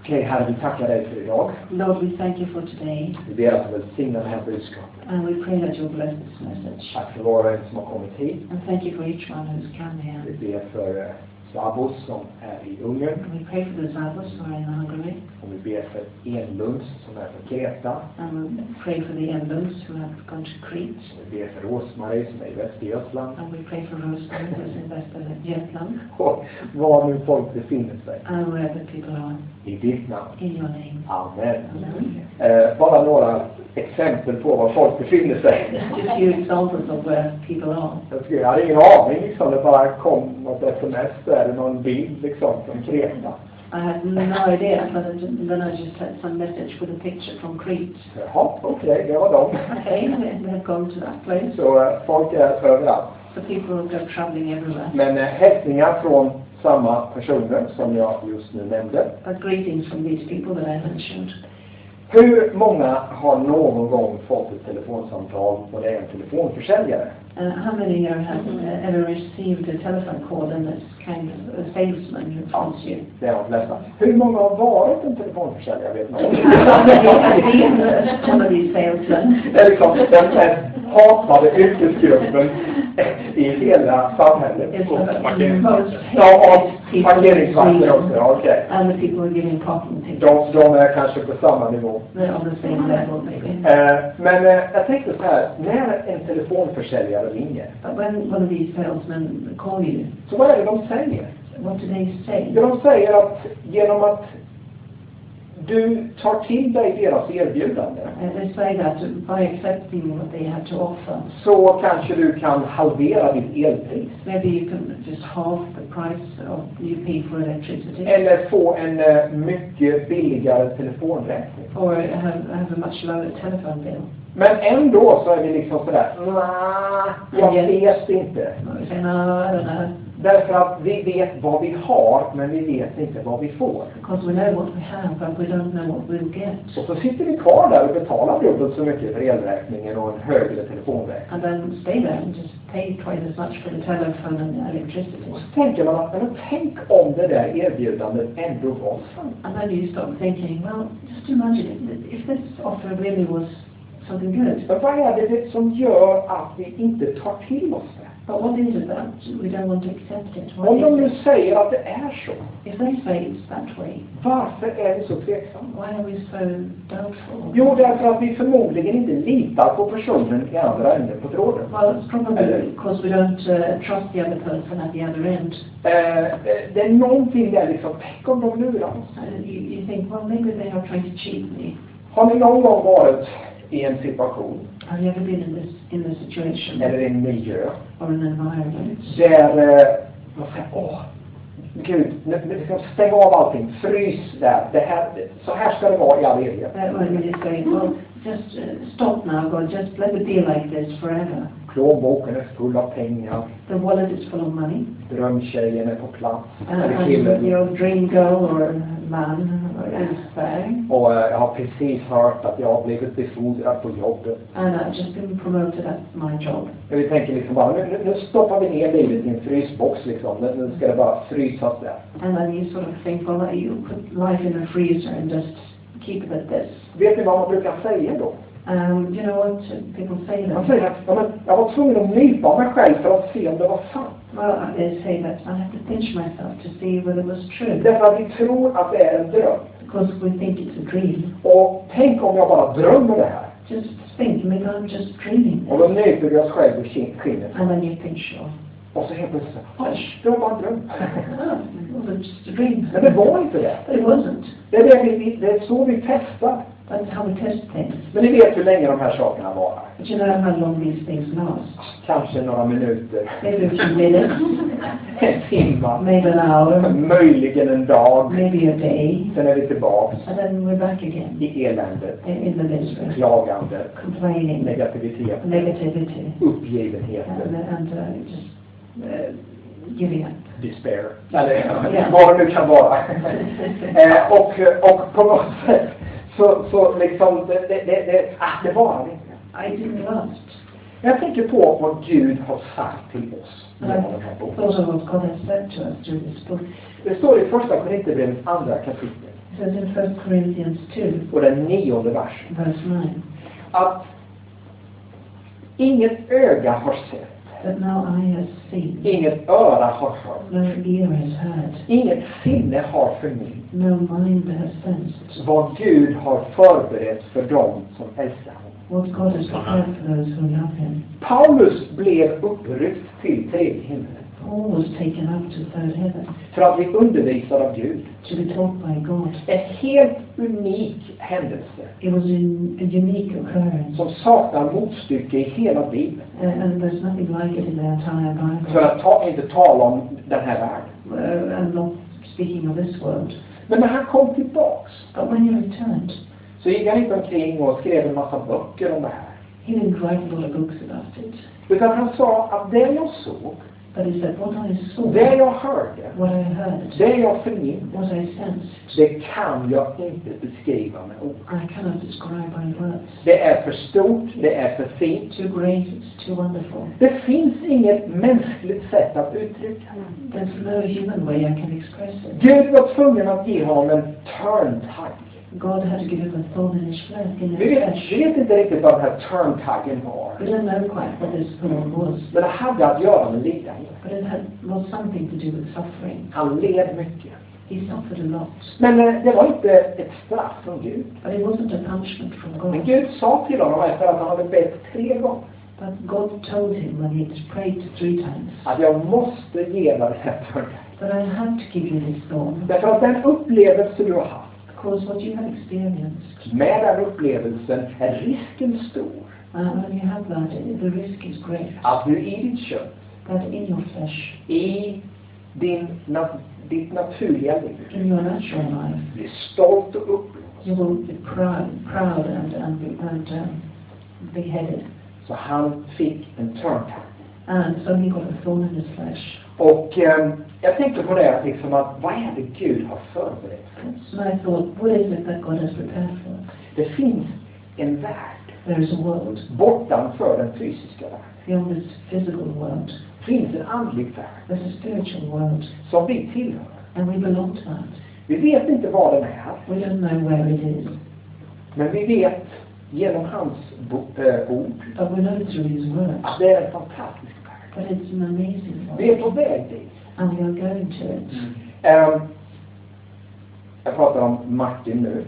Okej, Herre, vi tackar dig för idag. Lord, we thank you for today, Vi ber att du välsignar det här budskapet. and we pray that you'll bless this message. Tack för var och en som har kommit hit. And thank you for each one who's come here. Vi ber för Slavos som är i Ungern. And we pray for the Zavos who are in Hungary, Och vi ber för Enlunds som är på Kreta. and we pray for the Enlunds who have gone to Crete, Vi ber för Rosmarie som är i Västergötland. and we pray for Rosemary who's in Västergötland, Och var nu folk befinner sig. and wherever people are, I ditt namn. in your name. Amen. Amen. Bara några exempel på var folk befinner sig. Just a few examples of where people are. Jag hade ingen aning liksom, det bara kom något sms eller någon bild liksom från Kreta. I had no idea, but then I just had some message with a picture from Crete. Jaha, okej, det var de. Okay, they have gone to that place. Så folk är överallt. So people go traveling everywhere. Men hälsningar från samma personer som jag just nu nämnde. But greetings from these people that I mentioned. Hur många har någon gång fått ett telefonsamtal och det är en telefonförsäljare? How many here have ever received a telephone call and this kind of a salesman who phones you? Det är de flesta. Hur många har varit en telefonförsäljare, vet någon? How many have been one of these salesmen? Det är liksom den mest hatade yrkesgruppen i hela samhället. It's the most Ja, hated parkeringsvakter också, ja, okej. and the people who are giving parking tickets. De är kanske på samma nivå. They're on the same level maybe. Men jag tänkte så här, när en telefonförsäljare ringer, But when one of these salesmen call you, så vad är det de säger? what do they say? Det de säger att genom att du tar till dig deras erbjudande, They say that by accepting what they have to offer, så kanske du kan halvera ditt elpris. maybe you can just halve the price of you pay for electricity, Eller få en mycket billigare telefonräkning. or have a much lower telephone bill. Men ändå så är vi liksom sådär, jag vet inte. You say, no, I don't know, Därför att vi vet vad vi har, men vi vet inte vad vi får. because we know what we have, but we don't know what we'll get. Och så sitter vi kvar där och betalar dubbelt så mycket för elräkningen och en högre telefonräkning. And then stay there and just pay twice as much for the telephone and the electricity. Och så tänker man att, men tänk om det där erbjudandet ändå var sant. And then you start thinking, well, just imagine if this offer really was something good. Men vad är det som gör att vi inte tar till oss det? But what is it that we don't want to accept it? Why Om de is nu it? säger att det är så, If they say it's that way, varför är vi så tveksamma? why are we so doubtful? Jo, därför att vi förmodligen inte litar på personen i andra änden på tråden. Well, it's probably because we don't trust the other person at the other end. Det är någonting där liksom, tänk om de lurar oss. You think, well, maybe they are trying to cheat me. Har ni någon gång varit i en situation, Have you ever been in this situation eller i en miljö, or an environment där man säger, Gud, nu ska stänga av allting, frys där, så här ska det vara i all evighet. when you say, well, just stop now, God, just let it be like this forever. Plånboken är full av pengar, The wallet is full of money, drömtjejen är på plats, eller and killen. your dream girl or man is there, Och jag har precis hört att jag har blivit befordrad på jobbet. and I've just been promoted at my job. Och vi tänker liksom bara, nu stoppar vi ner livet i en frysbox liksom. Nu ska det bara frysas där. And then you sort of think, well, you put life in a freezer and just keep it at this. Vet ni vad man brukar säga då? You know what people say Man that? säger att jag var tvungen att nypa mig själv för att se om det var sant. Well, they say that I have to pinch myself to see whether it was true. Därför att vi tror att det är en dröm. Because we think it's a dream. Och tänk om jag bara drömmer det här. Just think, maybe I'm just dreaming Och då this. nyper vi oss själv i skinnet. And then you pinch yourself. Och så helt plötsligt, det var bara en dröm. It was just a dream. Men det var inte det. But it wasn't. Det är så vi testar. That's how we test things. Men ni vet hur länge de här sakerna varar. But you know how long these things last. Kanske några minuter. Maybe a few minutes, En timme. maybe an hour, Möjligen en dag. maybe a day. Sen är vi tillbaks And then we're back again i eländet, in the misery, klagande, complaining, negativitet, negativity, uppgivenhet, and just giving up. despair. Eller vad det nu kan vara. Och på något sätt så liksom det var inte. I didn't last. Jag tänker på vad Gud har sagt till oss And genom I den här boken. thought of what God has said to us through this book. Det står i första Korinthierbrevets andra kapitel. It says in 1 Corinthians 2, och den 9:e versen. verse 9, Att inget öga har sett, that no eye has seen, inget öra har hört, no ear has heard, inget sinne har förnimt no mind has sensed, vad Gud har förberett för dem som älskar honom. what God has prepared for those who love him. Paulus blev uppryckt till tredje himlen Paul was taken up to third heaven för att bli undervisad av Gud. to be taught by God. En helt unik händelse It was a unique occurrence, som saknar motstycke i hela Bibeln. and there's nothing like it in the entire För Bible. att inte tala om den här världen. I'm not speaking of this world. Men när han kom tillbaks But when he returned, så gick han inte omkring och skrev en massa böcker om det här. he didn't write a lot of books about it. Utan han sa att det jag såg, But he said, what I saw, det jag hörde, what I heard, det jag förnimde, what I sensed, det kan jag inte beskriva med ord. I cannot describe by words. Det är för stort, det är för fint. Too great, it's too wonderful. Det finns inget mänskligt sätt att uttrycka. There's no human way I can express it. Gud var tvungen att ge honom en turntag. God had to give him a thorn in his flesh. Vi vet inte riktigt vad den här turntaggen var. We don't know quite what this thorn was, Men det hade att göra med lidande. but it was something to do with suffering. Han led mycket. He suffered a lot, Men det var inte ett straff från Gud. but it wasn't a punishment from Men God. Gud sa till honom efter att han hade bett 3 gånger But God told him when he had prayed 3 times att jag måste ge dig den här turntaggen. that I had to give you this thorn, Därför att den upplevelse du har haft, because what you have experienced, med den upplevelsen är risken stor when you have that, the risk is great att du i ditt kött, that in your flesh, i ditt naturliga liv, in your natural life, blir stolt och uppblåst. you will be proud and beheaded. Så han fick en turntag. And so he got a thorn in his flesh. Och jag tänkte på det liksom att vad är det Gud har förberett för oss? So I thought, what is it that God has prepared for us? Det finns en värld There is a world bortanför den fysiska världen. beyond this physical world. Det finns en andlig värld There's a spiritual world, som vi tillhör. and we belong to that. Vi vet inte vad den är, We don't know where it is, men vi vet genom hans ord but we know through his word att det är en fantastisk värld. that it's an amazing Vi är world, på väg dit. and we are going to it. Jag pratar om Martin nu.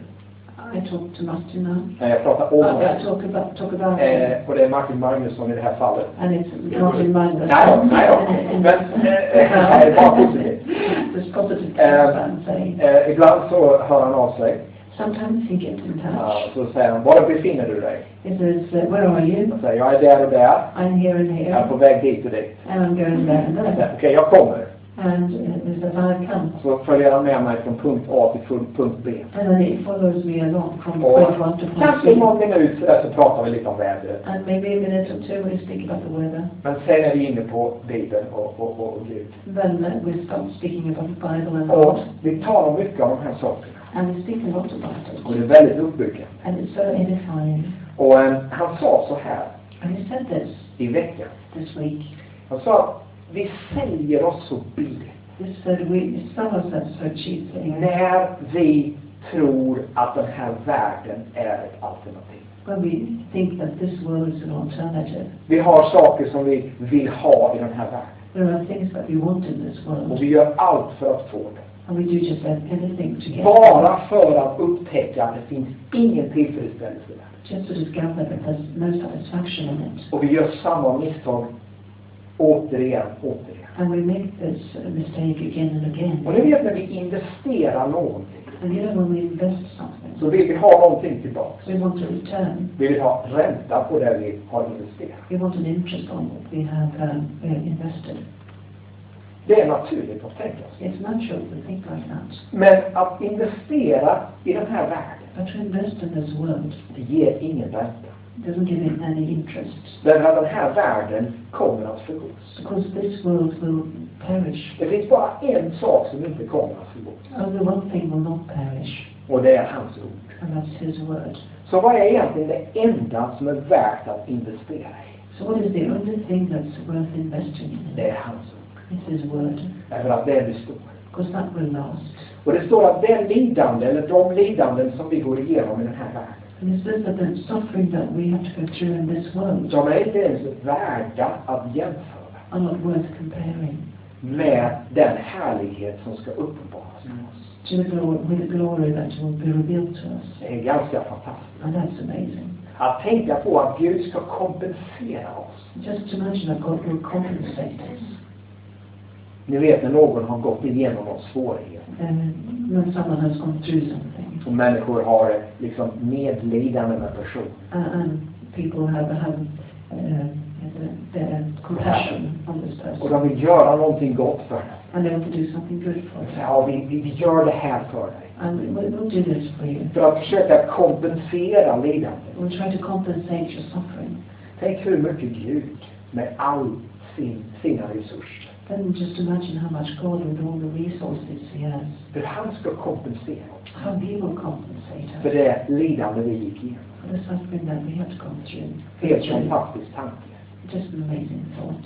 I talk to Martin now. Jag pratar om I talk about him, och det är Martin Magnusson i det här fallet. and it's Martin Magnus. Nej då. Men det är bara positivt. There's positive things I'm saying. Ibland så hör han av sig. Sometimes he gets in touch. Så säger han, var befinner du dig? He says, where are you? Jag säger, jag är där och där. I'm here and Jag är here, på väg dit och dit. and I'm going there and there. Okej, jag kommer. And he says, I'll come. Så följer han med mig från punkt A till punkt B. And then he follows me along from Och point 1 to point kanske 2. någon minut så pratar vi lite om vädret. And maybe a minute or two we speak about the weather. Men sen är vi inne på Bibeln och Gud. Then we start speaking about the Bible and Och God. vi talar mycket om de här sakerna. And we speak a lot about Och it. det är väldigt uppbyggande. And it's so edifying. Och han sa så här And he said this i veckan. this week. Han sa att vi säljer oss så billigt He said, we sell ourselves so cheaply när vi tror att den här världen är ett alternativ. when we think that this world is an alternative. Vi har saker som vi vill ha i den här världen. There are things that we want in this world, Och vi gör allt för att få det. and we do just anything to get Bara för att upptäcka att det finns ingen tillfredsställelse där. just to discover that there's no satisfaction in it. Och vi gör samma misstag återigen. And we make this mistake again and again. Och ni vet när vi investerar någonting And you know, when we invest something, så vill vi ha någonting tillbaka. we want a return. Vi vill ha ränta på det vi har investerat. We want an interest on what we have invested. Det är naturligt att tänka så. It's natural to think like that. Men att investera i den här världen, But to invest in this world det ger ingen ränta. doesn't give it any interest. Därför att den här världen kommer att förgås. Because this world will perish. Det finns bara en sak som inte kommer att förgås. Only one thing will not perish, Och det är hans ord. and that's his word. Så vad är egentligen det enda som är värt att investera i? So what is the only thing that's worth investing in? Det är hans ord. It's his word. Därför att det består. because that will last. Och det står att den lidande, eller de lidanden som vi går igenom i den här världen, And it says that the suffering that we have to go through in this world de är inte ens värda att jämföra are not worth comparing med den härlighet som ska uppenbaras för oss. to the glory, with the glory that will be revealed to us. Det är ganska fantastiskt. And that's amazing. Att tänka på att Gud ska kompensera oss. Just imagine that God will compensate us. Ni vet när någon har gått igenom någon svårighet. When someone has gone through something. Och människor har liksom medlidande med personen. And people have the compassion on this person. Och de vill göra någonting gott för dig. And they want to do something good for you. Ja, vi gör det här för dig. And we'll do this for you. För att försöka kompensera lidandet. We'll try to compensate your suffering. Tänk hur mycket Gud med all sina resurser. Then just imagine how much God with all the resources he has. För han ska kompensera oss. How he will compensate För us. det lidande vi gick igenom. For the suffering that we had to go through. Helt fantastisk tanke. Just an amazing thought.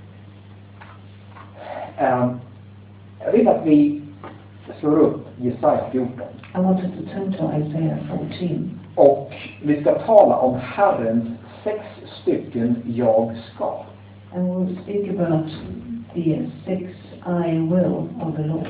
Jag vill att vi slår upp Jesaja 14. I wanted to turn to Isaiah 14. Och vi ska tala om Herrens 6 stycken jag ska. And we'll speak about the 6 I will of the Lord.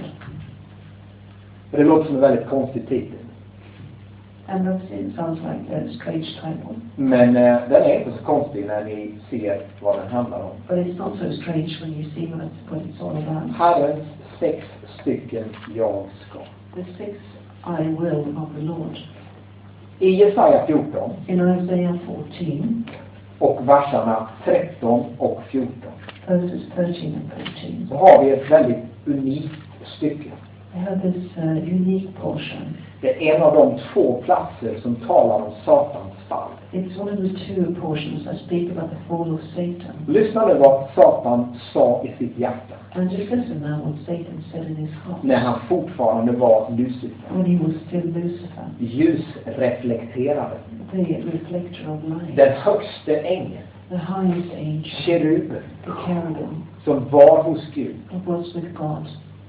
Det låter som en väldigt konstig titel. And that sounds like a strange title. Men den är inte så konstig när ni ser vad den handlar om. But it's not so strange when you see what it's all about. Herrens 6 stycken jag ska. The 6 I will of the Lord. I Jesaja 14 In Isaiah 14, och verserna 13 och 14 verses 13 and 14, så har vi ett väldigt unikt stycke. I have this unique portion. Det är en av de 2 platser som talar om Satans fall. It's one of the 2 portions that speak about the fall of Satan. Lyssna nu vad Satan sa i sitt hjärta And just listen now what Satan said in his heart. när han fortfarande var Lucifer. When he was still Lucifer, Ljusreflekterade. the reflector of light, Den högste ängeln, the highest angel, keruben, the cherubim, som var hos Gud. that was with God.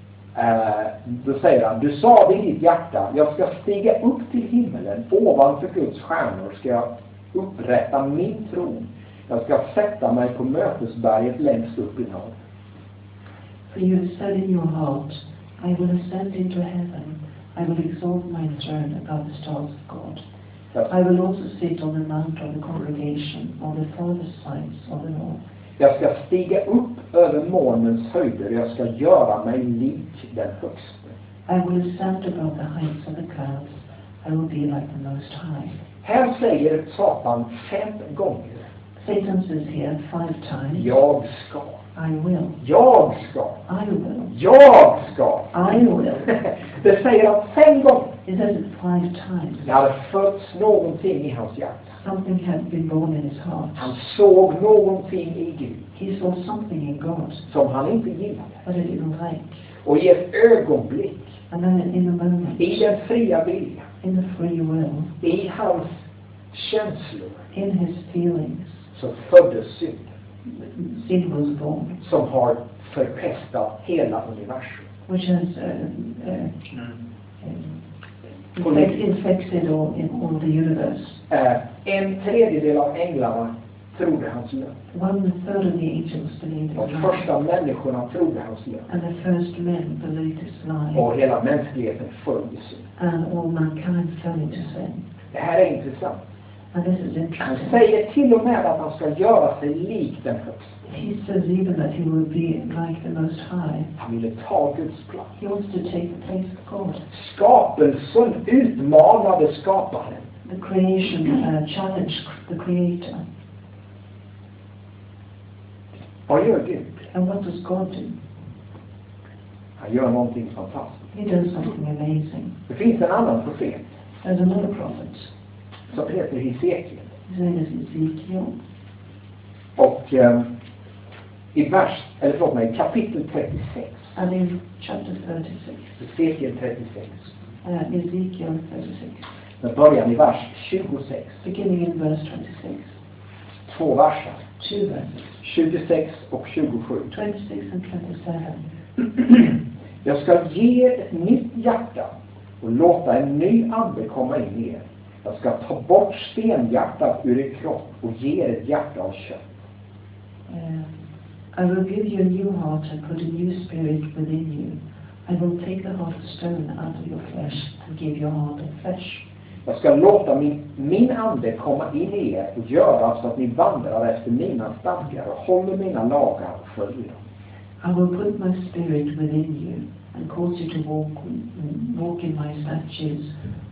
Då säger han, du sa det i ditt hjärta, jag ska stiga upp till himmelen, ovanför Guds stjärnor ska jag upprätta min tron. Jag ska sätta mig på mötesberget längst upp i norr. For you have said in your heart, I will ascend into heaven, I will exalt my throne above the stars of God. I will also sit on the mount of the congregation on the farthest sides of the north. Jag ska stiga upp över månens höjder, jag ska göra mig lik den högste. I will ascend above the heights of the clouds, I will be like the Most High. Här säger Satan 5 gånger. Satan says here 5 times, Jag ska. I will, Jag ska. I will, Jag ska. I will. Det säger han 5 gånger. He says it 5 times. Det hade fötts någonting i hans hjärta. Something had been born in his heart. Han såg någonting i Gud He saw something in God som han inte gillade. that he didn't like. Och i ett ögonblick, And then in a moment, i den fria viljan, in the free will, i hans känslor, in his feelings, så föddes synden. sin was born, Som har förpestat hela universum. which has infected all the universe. 1/3 av änglarna trodde hans lögn. 1/3 of the angels believed De his lie, första människorna trodde hans lögn. and the first men believed his lie, Och hela mänskligheten föll i synd. and all mankind fell into sin. Det här är intressant. And this is Han interesting. säger till och med att han ska göra sig lik den högste. He says even that he will be like the Most High. Han ville ta Guds plats. He wants to take the place of God. Skapelsen utmanade skaparen. The creation challenged the Creator. Vad gör Gud? And what does God do? Han gör någonting fantastiskt. He does something amazing. Det finns en annan profet There's another prophet. som heter Hesekiel. His name is Ezekiel. Och i kapitel 36. And in chapter 36, Hesekiel 36. Ezekiel 36, Med början i vers 26. beginning in verse 26, 2 verser. 2 verses, 26 och 27. 26 and 27. Jag ska ge er ett nytt hjärta och låta en ny ande komma in i er. Jag ska ta bort stenhjärtat ur er kropp och ge er ett hjärta av kött. I will give you a new heart and put a new spirit within you. I will take the heart of stone out of your flesh and give you a heart of flesh. Jag ska låta min ande komma in i er och göra så att ni vandrar efter mina stadgar och håller mina lagar och följer dem. I will put my spirit within you and cause you to walk in my statutes,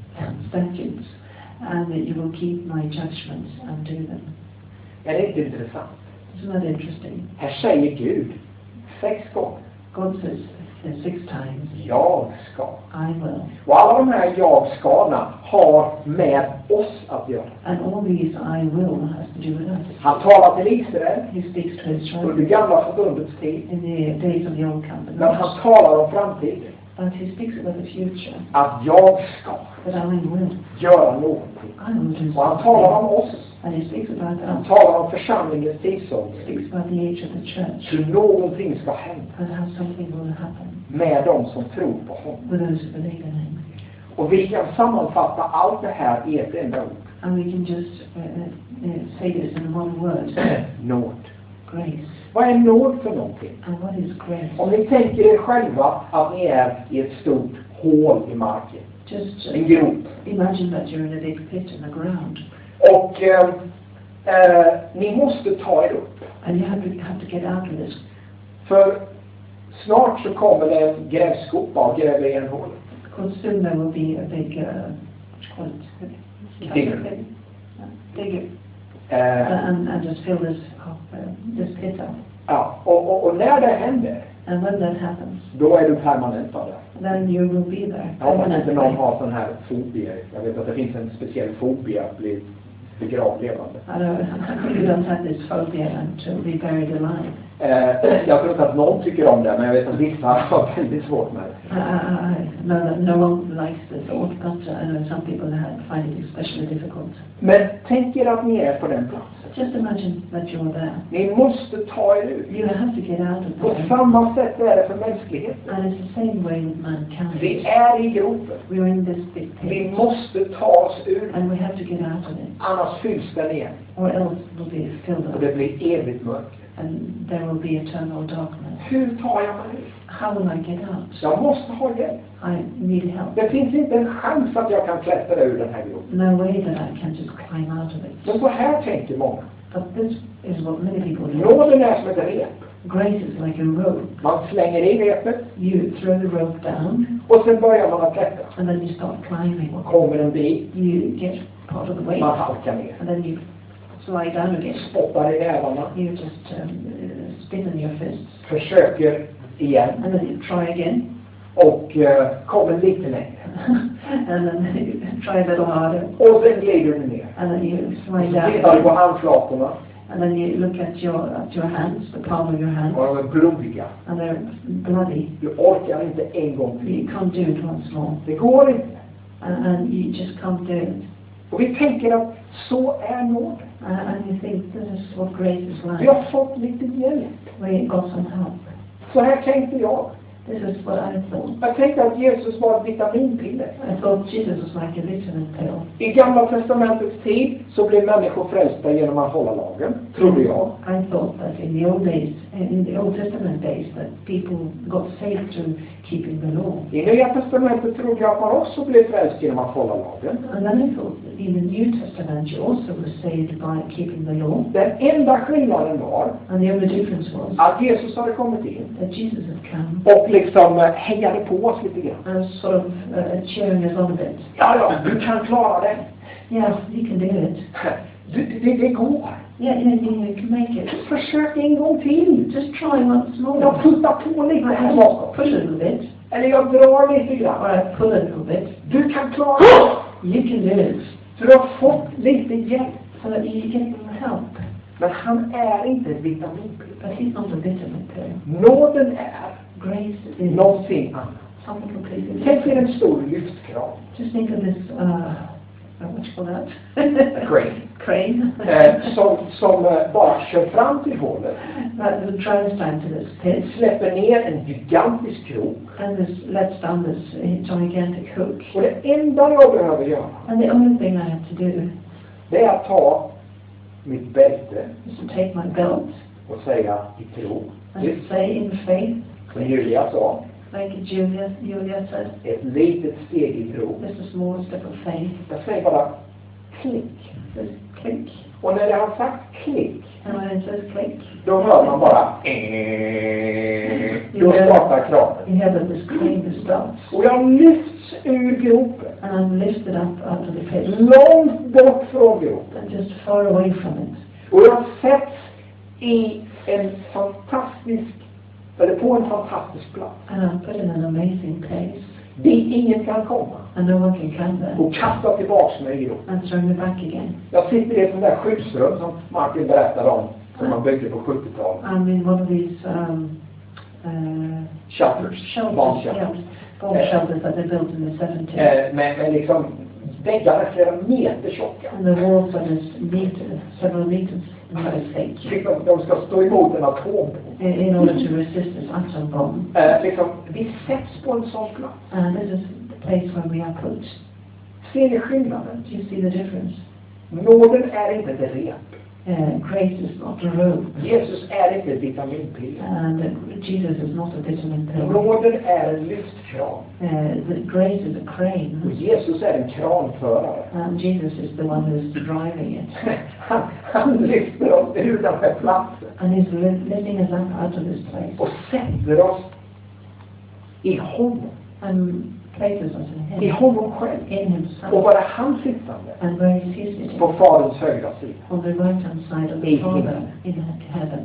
and that you will keep my judgments and do them. Är det inte intressant? Isn't that interesting? Här säger Gud 6 gånger. God says 6 times, Jag ska. I will. Och alla de här jag-skarna har med oss att göra. And all these I will has to do with us. Han talar till Israel He speaks to Israel under gamla förbundets tid. in the days of the Old Covenant. Men han talar om framtiden. But he speaks about the future. Att jag ska That I will. göra någonting. I will do Och han talar om something. oss. And he speaks about Han us. talar om församlingens tidsålder. He speaks about the age of the church. Hur någonting ska hända And how something will happen med de som tror på honom. with those who believe in him. Och vi kan sammanfatta allt det här i ett enda ord. And we can just say this in one word. Nåd. Grace. Vad är nåd för någonting? And what is grace? Om ni tänker er själva att ni är i ett stort hål i marken. Just En grop. imagine that you're in a big pit in the ground. Och ni måste ta er upp. And you have to get out of this. För snart så kommer det en grävskopa och gräver igen hålet. Because soon there will be a big, Digger. Digger. And just fill this pit up. Ja, och när det händer, And when that happens, då är du permanentad där. then you will be there. Jag hoppas inte någon har sån här fobia. Jag vet att det finns en speciell fobia att bli begravd levande. You don't have this phobia to be buried alive. Jag tror inte att någon tycker om det, men jag vet att vissa har väldigt svårt med det. I know that no one likes the thought, but I know some people find it especially difficult. Men tänk er att ni är på den platsen. Just imagine that you're there. Ni måste ta er ut. You have to get out of På there. samma sätt är det för mänskligheten. And it's the same way with mankind. Vi är i gropen. We're in this big Vi pit. måste ta oss ur. And we have to get out of it. Annars fylls den igen. Or else it will be filled Och up. det blir evigt mörker. And there will be eternal darkness. Hur tar jag mig ut? How will I get out? Jag måste ha hjälp. I need help. Det finns inte en chans att jag kan klättra ur den här gropen. No way that I can just climb out of it. Men så här tänker många. But this is what many people do. Nåden är som ett rep. Grace is like a rope. Man slänger i repet You throw the rope down, och sen börjar man att klättra. and then you start climbing. Man kommer en bit, You get part of the way, man halkar ner. and then you slide down again. Spottar i nävarna, You just spit in your fists, försöker igen and then you try again, och kommer lite längre. and then you try a little harder, Och sen glider du ner. and then you Så slide tittar du på down, handflatorna and then you look at your hands, the palm of your hand, och de är blodiga. and they're bloody. Du orkar inte en gång You till. can't do it once more, Det går inte. and you just can't do it. Och vi tänker att så är nåden. And you think this is what grace is Vi like. har fått lite hjälp. We got some help. Så här tänkte jag. This is what I thought. Jag tänkte att Jesus var ett vitaminpiller. I thought Jesus was like a vitamin pill. I Gamla testamentets tid så blev människor frälsta genom att hålla lagen, trodde jag. I thought that in the Old Testament days, that people got saved through keeping the law. I Nya testamentet trodde jag att man också blev frälst genom att hålla lagen. And then I thought that in the New Testament, you also were saved by keeping the law. Den enda skillnaden var And the only difference was att Jesus hade kommit in that Jesus had come och liksom hejade på oss lite grann. and sort of cheering us on a bit. Ja, du kan klara det. Yeah, you can do it. Det går. Yeah, you can make it. Försök en gång till. Just try once more. Jag puttar på lite här bakom. Push a little bit. Eller jag drar lite grann. Or I pull a little bit. Du kan klara det. You can do it. Så du har fått lite hjälp. So that you get some help. Men han är inte ett vitaminpiller. But he's not a vitamin pill. Nåden är Grace is någonting annat. something completely Tänk er different. en stor lyftkran. Just think of this what you call that? Crane. Crane. Som bara kör fram till hålet. That will drive us down to this pit. Släpper ner en gigantisk krok. And this lets down this gigantic hook. Och det enda jag behöver göra. And the only thing I have to do. Det är att ta mitt bälte. Is to take my belt. Och säga i tro. And say in faith. Som Julia sa. Like Julia said. Ett litet steg i tro. Just a small step of faith. Jag säger bara klick. Just click. Och när jag har sagt klick. And when it says click. Då hör man bara. Då startar kranen. You hear that this crane starts. Och jag lyfts ur gropen. And I'm lifted up out of the pit. Långt bort från gropen. And just far away from it. Och jag sätts i en fantastisk, eller på en fantastisk plats. And I'm put in an amazing place. Dit ingen kan komma. And no one can come there. Och kasta tillbaks mig i gropen. And throw me back again. Jag sitter i ett sånt där skyddsrum som Martin berättade om. Som man byggde på 70-talet. I'm in one of these shelters. Bomb shelters that they built in the 70s. Med liksom väggarna flera meter tjocka. And the walls are just several meters thick. De ska stå emot en atombomb. In order to resist this atom bomb. Liksom, vi sätts på en sån plats. And this is the place where we are put. Ser ni skillnaden? Do you see the difference? Nåden är inte ett rep. Grace is not a robe. Jesus är inte ett vitaminpiller. And Jesus is not a vitamin pill. Nåden är en lyftkran. The grace is a crane. Och Jesus är en kranförare. And Jesus is the one who's driving it. Han lyfter oss ur den här platsen. And he's lifting us up out of this place. Och sätter oss i honom. And places us in him. I honom själv. In himself. Och bara han sittande. And where is he sitting? På Faderns högra sida. On the right hand side of the Father in heaven.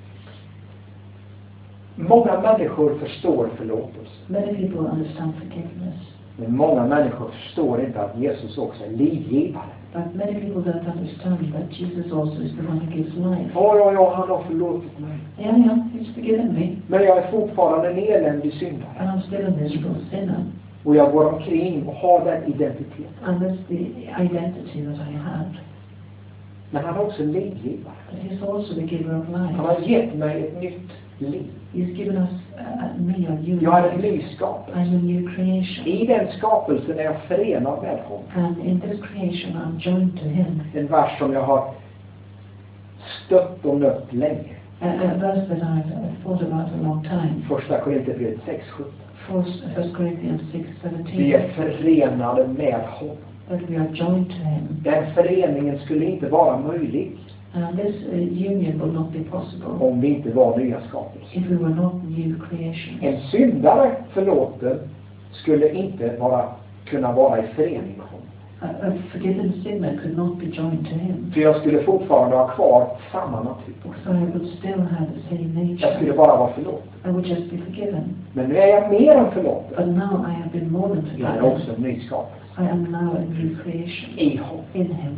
Många människor förstår förlåtelse. Many people understand forgiveness. Men många människor förstår inte att Jesus också är livgivare. But many people don't understand that Jesus also is the one who gives life. Ja, han har förlåtit mig. Yeah, he's forgiven me. Men jag är fortfarande en eländig syndare. And I'm still a miserable sinner. Och jag går omkring och har den identiteten. And that's the identity that I have. Men han är också livgivare. But he's also the giver of life. Han har gett mig ett nytt liv. He's given us me a new Jag är en life. ny skapelse. I'm a new creation. I den skapelsen är jag förenad med honom. And in this creation I'm joined to him. En vers som jag har stött och nött länge. A verse that I've thought about a long time. Första Korinthierbrevet 6:17. 1 Corinthians 6:17. Vi är förenade med honom. That we are joined to him. Den föreningen skulle inte vara möjlig. And this union will not be possible. Om vi inte var nya skapelser. If we were not new creations. En syndare förlåten skulle inte kunna vara i förening med honom. A forgiven sinner could not be joined to him. För jag skulle fortfarande ha kvar samma natur. So I would still have the same nature. Jag skulle bara vara förlåten. I would just be forgiven. Men nu är jag mer än förlåten. But now I have been more than Jag forgiven. är också en ny skapelse. I am now a new creation. I honom. In him.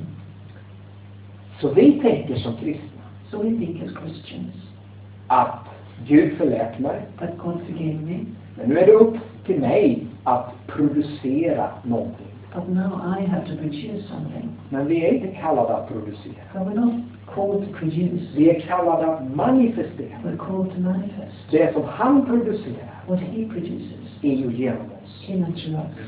Så vi tänker som kristna. So we think as Christians. Att Gud förlät mig. That God forgave me. Men nu är det upp till mig att producera någonting. But now I have to produce something. Men vi är inte kallade att producera. But we're not called to produce. Vi är kallade att manifestera. We're called to manifest. Det som han producerar. What he produces. I och genom oss. In and through us.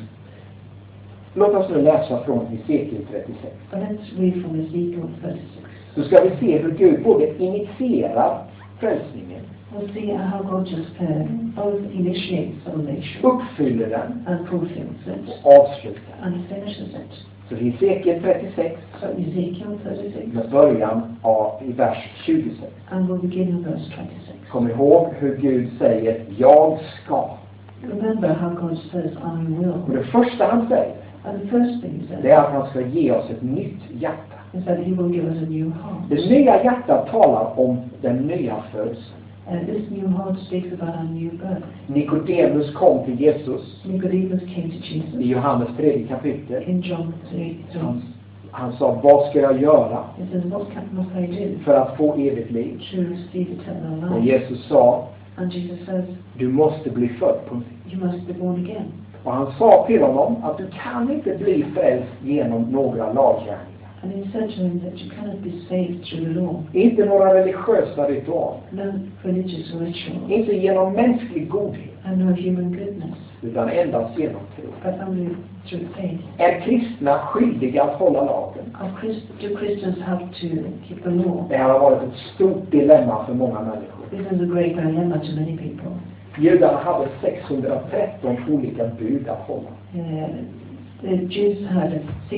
Låt oss nu läsa från Hesekiel 36. But let's read from Ezekiel 36. Så ska vi se hur Gud både initierar frälsningen. We'll see how God just both initiates salvation. Uppfyller den. And fulfills it. Och avslutar. And finishes it. Så Hesekiel 36. So Ezekiel 36. Med början i vers 26. And we'll begin in verse 26. Kom ihåg hur Gud säger jag ska. Remember how God says I will. Och det första han säger. And the first thing he says. Det är att han ska ge oss ett nytt hjärta. Is that he will give us a new heart. Det nya hjärtat talar om den nya födelsen. This new heart speaks about a new birth. Nikodemus kom till Jesus. Nicodemus came to Jesus. I Johannes 3 kapitel. In John 3. Han sa, vad ska jag göra? He says, what must I do? För att få evigt liv. To receive eternal life. Och Jesus sa, and Jesus says, du måste bli född på nytt. you must be born again. Och han sa till honom att du kan inte bli frälst genom några laggärningar. And he said to him that you cannot be saved through the law. Inte några religiösa ritualer. No religious rituals. Inte genom mänsklig godhet. And no human goodness. Utan endast genom tro. But only through faith. Är kristna skyldiga att hålla lagen? Do Christians have to keep the law? Det här har varit ett stort dilemma för många människor. This is a great dilemma to many people. Judarna hade 613 olika bud att hålla. The Jews had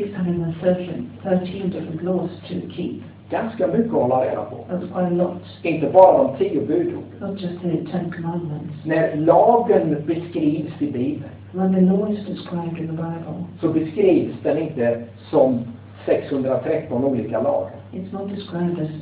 613 different laws to keep. Ganska mycket att hålla reda på. That was quite a lot. Inte bara de 10 budorden. Not just the 10 commandments. När lagen beskrivs i Bibeln, When the law is described in the Bible, så beskrivs den inte som 613 olika lagar. it's not described as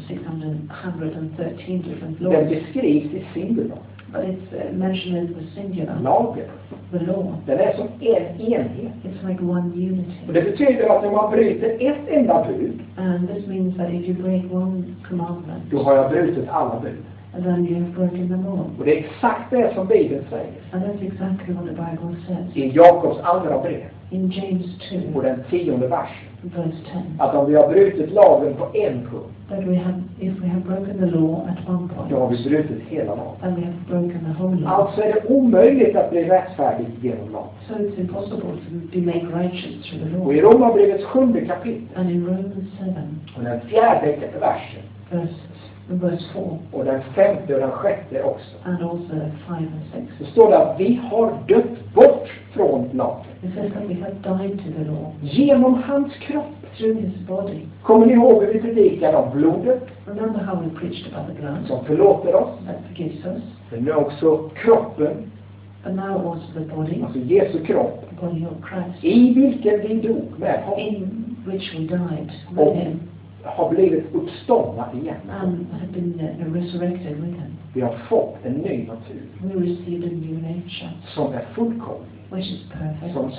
613 different laws. Den beskrivs i singular. But it's mentioned as the singular. Lagen. The law. Den är som en enhet. It's like one unity. Och det betyder att när man bryter ett enda bud, And this means that if you break one commandment, då har jag brutit alla bud. and then you have broken them all. Och det är exakt det som Bibeln säger. And that's exactly what the Bible says. I Jakobs andra brev, In James 2, på den 10:e versen. verse 10, Att om vi har brutit lagen på en punkt, that if we have broken the law at one point, då har vi brutit hela lagen. then we have broken the whole law. Alltså är det omöjligt att bli rättfärdig genom lagen. So it's impossible to be made righteous through the Och i law. Romarbrevets 7:e kapitel, And in Romans 7, och den 4:e versen, verse 4, och den 5:e och den 6:e också, and also 5 and 6, så står det att vi har dött bort från lagen. it says that we have died to the law Genom hans kropp. through his body. Kommer ni ihåg hur vi predikade om blodet Remember how we preached about the blood som förlåter oss? that forgives us, Men nu också kroppen, but now also the body, alltså Jesu kropp, the body of Christ, i vilken vi dog med honom, in which we died och with him har blivit uppståndna igen. and have been resurrected with him. Vi har fått en ny natur We received a new nature, som är fullkomlig, which is perfect, som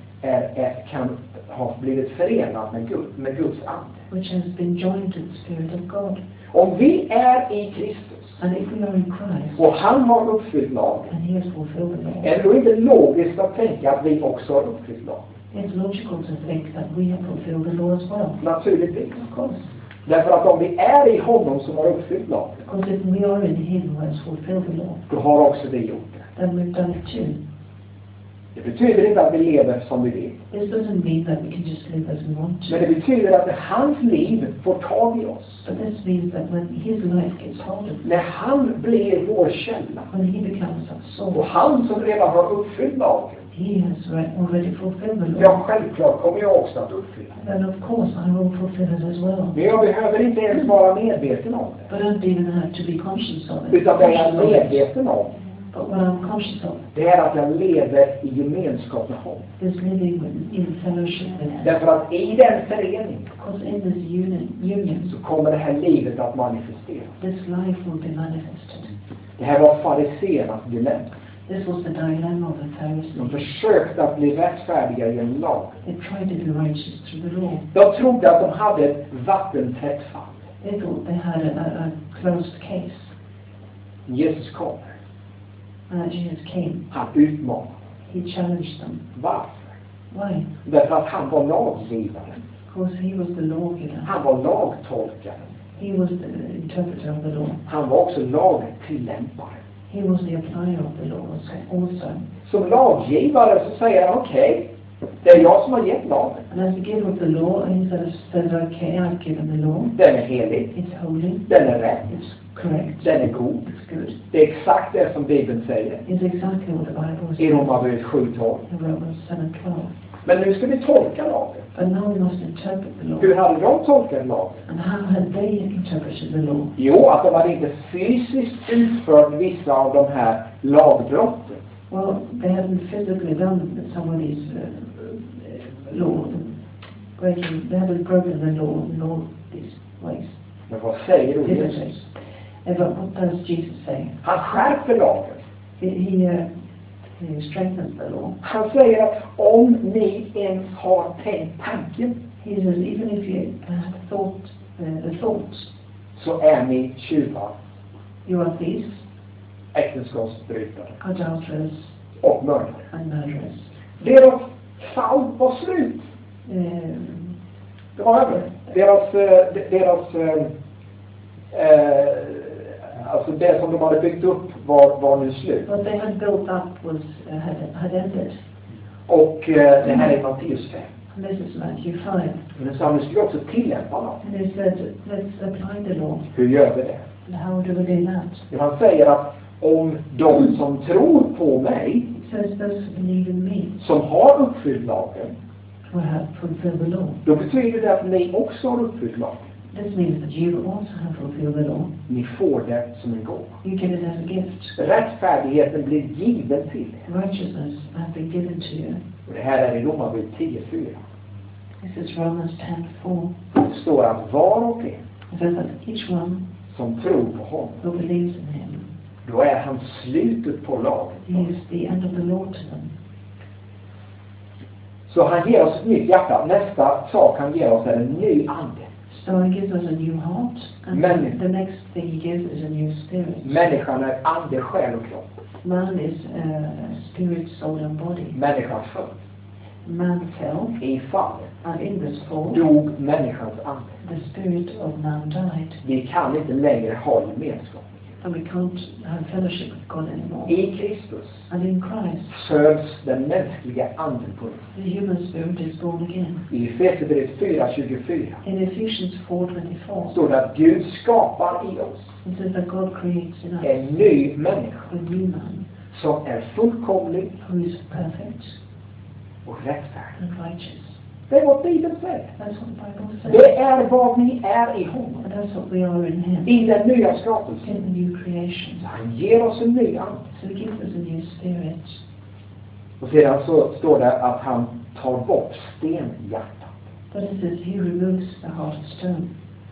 kan ha blivit förenad med Guds ande. which has been joined to the Spirit of God. Om vi är i Kristus And if we are in Christ, och han har uppfyllt lagen, and he has fulfilled the law, är det då inte logiskt att tänka att vi också har uppfyllt lagen? it's logical to think that we have fulfilled the law as well. Naturligtvis. Of course. Därför att om vi är i honom som har uppfyllt lagen, Because if we are in him who has fulfilled the law, då har också vi gjort det. then we've done it too. Det betyder inte att vi lever som vi vill. This doesn't mean that we can just live as we want to. Men det betyder att när hans liv får tag i oss, But this means that when his life gets hold of us, när han blir vår källa, when he becomes our och soul, han som redan har uppfyllt lagen, he has already fulfilled the ja, law. självklart kommer jag också att uppfylla. Then of course I will fulfill it as well. Men jag behöver inte ens vara medveten om det. But I don't even have to be conscious of it. Utan vad jag är medveten om, But what I'm conscious of det är att jag lever i gemenskap med honom. is living in fellowship with him. Därför att i den föreningen Because in this union, så kommer det här livet att manifesteras. this life will be manifested. Det här var fariséernas dilemma. This was the dilemma of the De Pharisees. försökte att bli rättfärdiga genom lag. They tried to be righteous through the law. De trodde att de hade ett vattentätt fall. They thought they had a closed case. Jesus kommer. Jesus came. Han utmanade. He challenged them. Varför? Why? Därför att han var laggivaren. Because he was the lawgiver. Han var lagtolkaren. He was the interpreter of the law. Han var också lagtillämpare. He was the applier of the law also. Som laggivare så säger han okej, det är jag som har gett lagen. And as the giver of the law, he says, okay, I've given the law. Den är helig. It's holy. Den är rätt. It's correct. Den är god. It's good. Det är exakt det som Bibeln säger. It's exactly what the Bible I says Romarbrevet 7:12. in Romans 7:12. Men nu ska vi tolka lagen. But now we must interpret the law. Hur hade de tolkat lagen? And how had they interpreted the law? Jo, att de hade inte fysiskt utfört vissa av de här lagbrotten. Well, they hadn't physically done some of these laws. They hadn't broken the law in all these ways. Men vad säger då Different Jesus? ways. But what does Jesus say? Han skärper lagen. He strengthens the law. Han säger att om ni ens har tänkt tanken, He says, even if you have thought the thoughts, så är ni tjuvar, you are thieves, äktenskapsbrytare adulterers, och mördare. and murderers. Deras fall var slut. Det var över. Alltså det som de hade byggt upp var nu slut. What they had built up was had ended. Och det här är Matteus 5. And this is Matthew 5. Men det sa nu skulle också tillämpa dem. And he said, let's apply the law. Hur gör vi det? And how do we do that? Han säger att om de som tror på mig, Says those who believe in me, som har uppfyllt lagen, will have fulfilled the law. då betyder det att ni också har uppfyllt lagen. This means that you also have fulfilled the law. Ni får det som en gåva. You get it as a gift. Rättfärdigheten blir given till er. Righteousness has been given to you. Och det här är i Romarbrevet 10:4. This is Romans 10:4. Det står att var och en It says that each one som tror på honom, who believes in him, då är han slutet på lagen. he is the end of the law to them. Så han ger oss ett nytt hjärta. Nästa sak han ger oss är en ny ande. So he gives us a new heart, and the next thing he gives is a new spirit. Människan är ande, själ och kropp. Man is spirit, soul and body. Människan föll. Man fell, I fallet and in this fall, dog människans ande. the spirit of man died. Vi kan inte längre ha gemenskap. And we can't have fellowship with God anymore. I Kristus And in Christ, föds den mänskliga anden på nytt. the human spirit is born again. I Efesierbrevet 4:24 In Ephesians 4:24, står det att Gud skapar i oss it says that God creates in us en ny människa a new man som är fullkomlig who is perfect och rättfärdig. and righteous. Det är vad Bibeln säger. That's what the Bible says. Det är vad vi är i honom. And that's what we are in him, I den nya skapelsen. in the new creation. Så han ger oss en ny ande. So he gives us a new spirit. Och sedan så står det att han tar bort stenhjärtat. But it says he removes the heart of stone.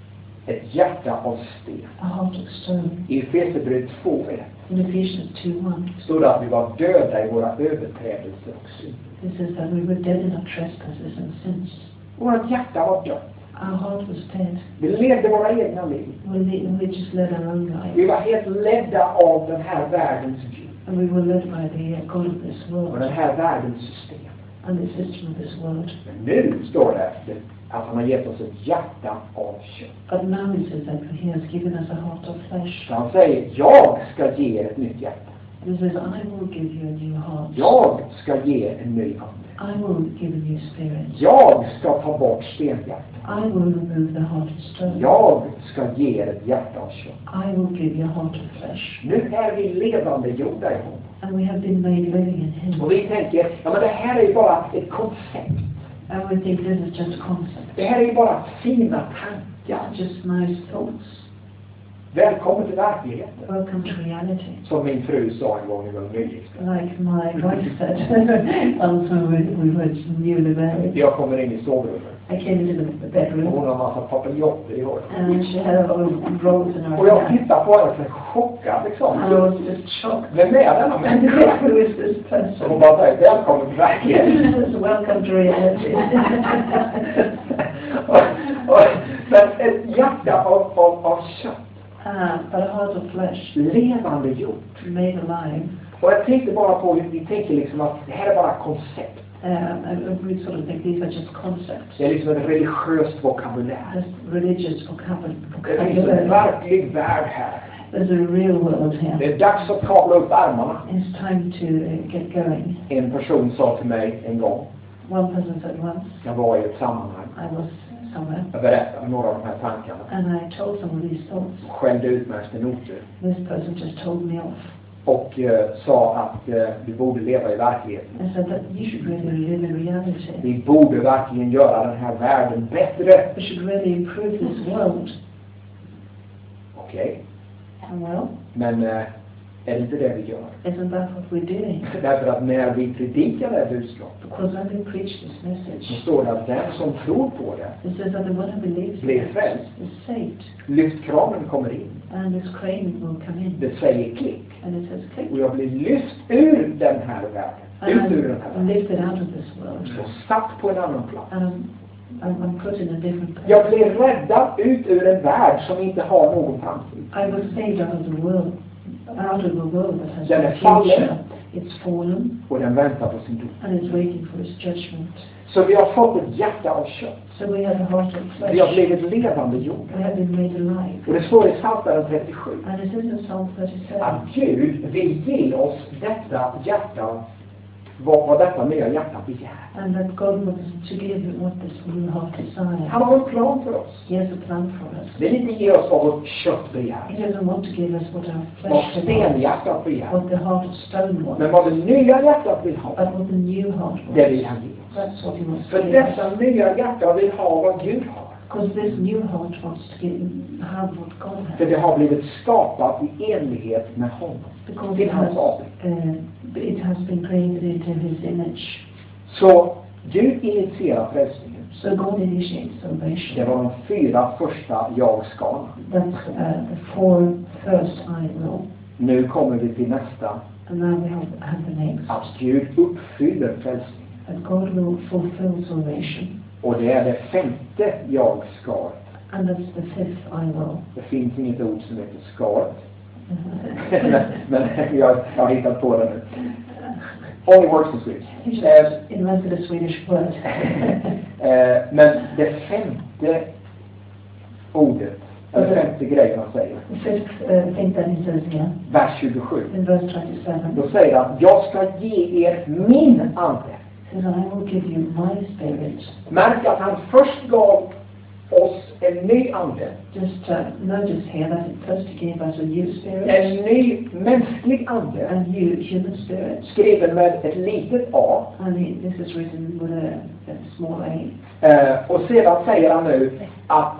Ett hjärta av sten. A heart of stone. I Efesierbrevet 2:1 In Ephesians 2:1, står det att vi var döda i våra överträdelser och synder. it says that we were dead in our trespasses and sins. Vårt hjärta var dött. Our heart was dead. Vi levde våra egna liv. We just led our own Vi life. var helt ledda av den här världens Gud. And we were led by the God of this Och world den här världens system. and the system of this world. Men nu står det att han har gett oss ett hjärta av kött. But now he says that he has given us a heart of flesh. Så han säger, jag ska ge er ett nytt hjärta. And he says, I will give you a new heart. Jag ska ge en ny ande. I will give a new spirit. Jag ska ta bort stenhjärtat. I will remove the heart of stone. Jag ska ge er ett hjärta av kött. I will give you a heart of flesh. Nu är vi levande gjorda i honom. And we have been made living in him. Och vi tänker, ja men det här är ju bara ett koncept. And we think this is just a concept. Det här är ju bara fina tankar. Just nice thoughts. Välkommen till verkligheten. Welcome to reality. Som min fru sa en gång när vi var nygifta. Like my wife said, also we were newly married. Jag kommer in i sovrummet. I came into the Och bedroom hon har en massa papiljotter i håret. and she had a lot of rolls in her Och jag hair. tittar på henne så chockad liksom. And I was just shocked. Vem är denna människa? Who is this Så hon person? bara säger, välkommen till verkligheten. Welcome to reality. Men ett hjärta av kött. But a heart of flesh, Levande gjort. made alive. Och jag tänkte bara på, vi tänker liksom att det här är bara koncept. And we sort of think these are just concepts. Det är liksom en religiös vokabulär. Just religious Det finns en vocabulary. verklig värld här. There's a real world Det here. är dags att kavla upp ärmarna. It's time to get going. En person sa till mig en gång, One person said once, jag var i ett sammanhang, I was somewhere, jag berättade några av de här tankarna. and I told some of these thoughts. Skällde ut mig efter noter. This person just told me off. Och sa att vi borde leva i verkligheten. And said that you should really live in reality. Vi borde verkligen göra den här världen bättre. We should really improve this world. Okej. And well, Men är det inte det vi gör? isn't that what we're doing? Därför att när vi predikar det här budskapet Because when we preach this så message, står det att den som tror på det, it says that the one who believes blir in it frälst. is saved. Lyftkranen kommer in. And this crane will come in. Det säger klick. And it says click. Och jag blir lyft ur den här världen. Ut ur den här I'm världen. lifted out of this world. Och satt på en annan plats. And I'm put in a different place. Jag blir räddad ut ur en värld som inte har någon framtid. I was saved out of the world that has Den no är fallen. future. It's fallen. Och den väntar på sin dom. And it's waiting for its judgment. Så vi har fått ett hjärta av kött. So we have a heart of flesh. Vi har blivit levande jord. We have been made alive. Och det står i Psaltaren 37. And it says in Psalm 37. Att Gud vill ge oss detta hjärta. Vad detta nya hjärta begär. And that God wants to give what this new heart desires. Han har en plan för oss. He has a plan for us. Det vill inte ge oss vad vårt kött begär. He doesn't want to give us what our Vad flesh desires. stenhjärtat begär. What the heart of stone wants. Men vad det nya hjärtat vill ha. But what the new heart wants. Det vill han ge oss. That's what he wants to För give us. detta nya hjärta vill ha vad Gud har. Because this new heart wants to have what God has. För det har blivit skapat i enlighet med honom. Because Till hans avbild. it has been created into his image. Så Gud initierar frälsningen. So God initiates salvation. Det var de 4 första jag-skalorna. That's the 4 first I will. Nu kommer vi till nästa. And now we have the next. Att Gud uppfyller frälsningen. That God will fulfill salvation. Och det är det 5:e jag-skalet. And that's the 5th I will. Det finns inget ord som heter skalet. men jag har hittat på det nu. Only works in Swedish. He just invented a Swedish word. Men det 5:e ordet, eller 5:e grejen han säger. The 5th thing that he says here. Vers 27. In verse 27. Då säger han, jag ska ge er min ande. He says, I will give you my spirit. Märk att han först gav oss en ny ande. Just notice here that it first gave us a new spirit. En ny mänsklig ande. A new human spirit. Skriven med ett litet A. And this is written with a small a. Och sedan säger han nu att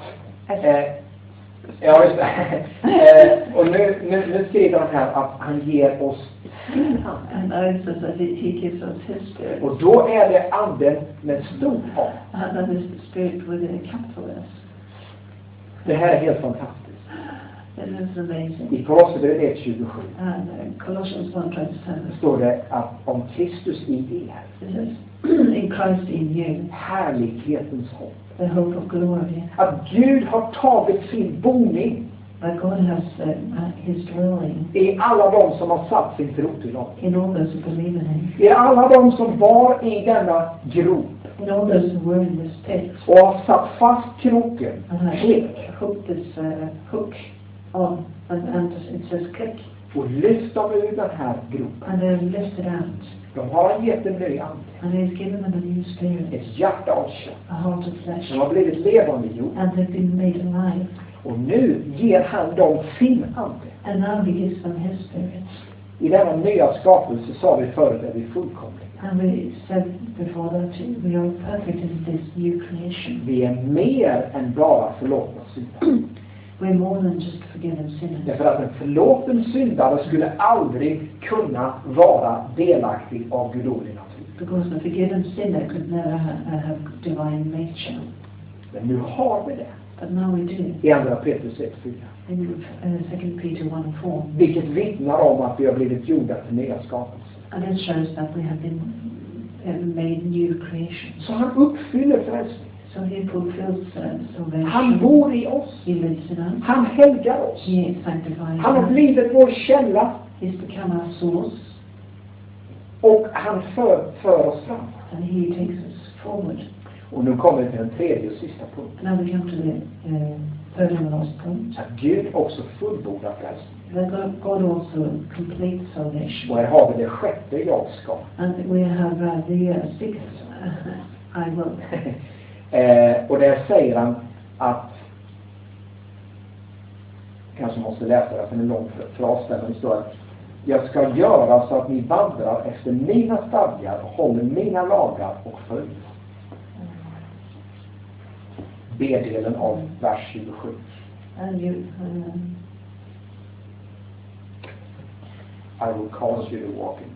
ja, just och nu skriver han här att han ger oss sin ande. And now it says that he gives us his spirit. Och då är det anden med stort A. And that is the spirit with a capital S. Det här är helt fantastiskt. It is amazing. I Kolosserbrevet 1:27 And Colossians 1:27 står det att om Kristus i er, it says, in Christ in you, härlighetens hopp. the hope of glory. Att Gud har tagit sin boning That God has his dwelling i alla de som har satt sin tro till honom. in all those who believe in him. I alla de som var i denna grop In all those who were in this pit. och har satt fast kroken And I hooked this hook on, and it says click. och lyft dem ur den här gropen. And they're lifted out. De har gett en ny ande. And he's given them a new spirit. Ett hjärta av kött. A heart of flesh. De har blivit levande jord. And they've been made alive. Och nu ger han dem sin ande. And now he gives them his spirit. I denna nya skapelse sa vi förut att vi är fullkomliga. And we said before that we are perfect in this new creation. Vi är mer än bara förlåtna syndare. We're more than just forgiven sinners. Därför att en förlåten syndare skulle aldrig kunna vara delaktig av gudomlig natur. Because a forgiven sinner could never have divine nature. Men nu har vi det. But now we do. I andra Petrus 1:4. In 2 Peter 1:4. Vilket vittnar om att vi har blivit gjorda till nya skapelser. And it shows that we have been made new creations. Så han uppfyller frälsningen. So he fulfills salvation. Han bor i oss. He lives in us. Han helgar oss. He sanctifies Han har us. blivit vår källa. He's become our source. Och han för oss fram. And he takes us forward. Och nu kommer vi till den tredje och sista punkten. Now we come to the third and last point. Att Gud också fullbordar frälsningen. That God also completes salvation. Och här har vi det 6:e jag ska. And we have the 6th I will. Och där säger han att, kanske måste läsa det för en lång fras där, men det står att jag ska göra så att ni vandrar efter mina stadgar och håller mina lagar och följer. B-delen av vers 27. And you, I will cause you to walk in.